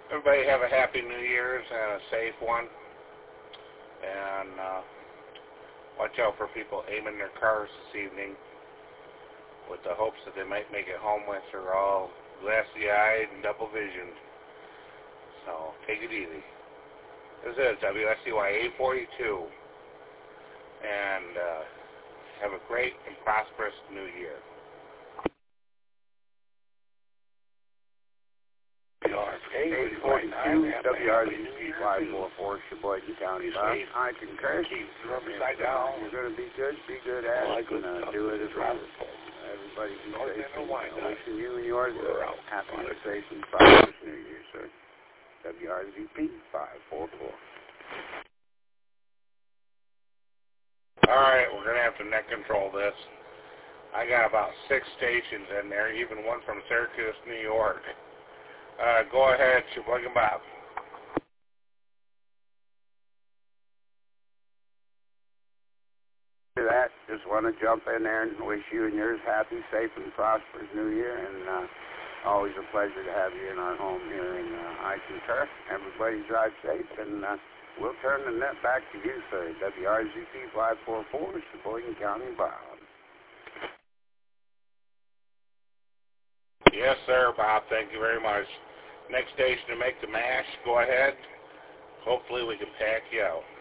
Everybody have a happy New Year's and a safe one. And watch out for people aiming their cars this evening with the hopes that they might make it home once they're all glassy-eyed and double-visioned. So take it easy. This is WSCY 842. And have a great and prosperous New Year. WRZP 544, Sheboygan County, Bob. I concur. You're going to be good at it, and do it as well. Everybody be safe. Wishing you and yours a happy and safe and prosperous New Year, sir. WRZP 544. Alright, we're going to have to net control this. I got about 6 stations in there, even one from Syracuse, New York. Go ahead, Sheboygan Bob. That, just want to jump in there and wish you and yours happy, safe, and prosperous New Year, and always a pleasure to have you in our home here, and I concur. Everybody drive safe, and we'll turn the net back to you, sir. WRZP 544, Sheboygan County, Bob. Yes, sir, Bob. Thank you very much. Next station to make the mash, go ahead. Hopefully we can pack you out.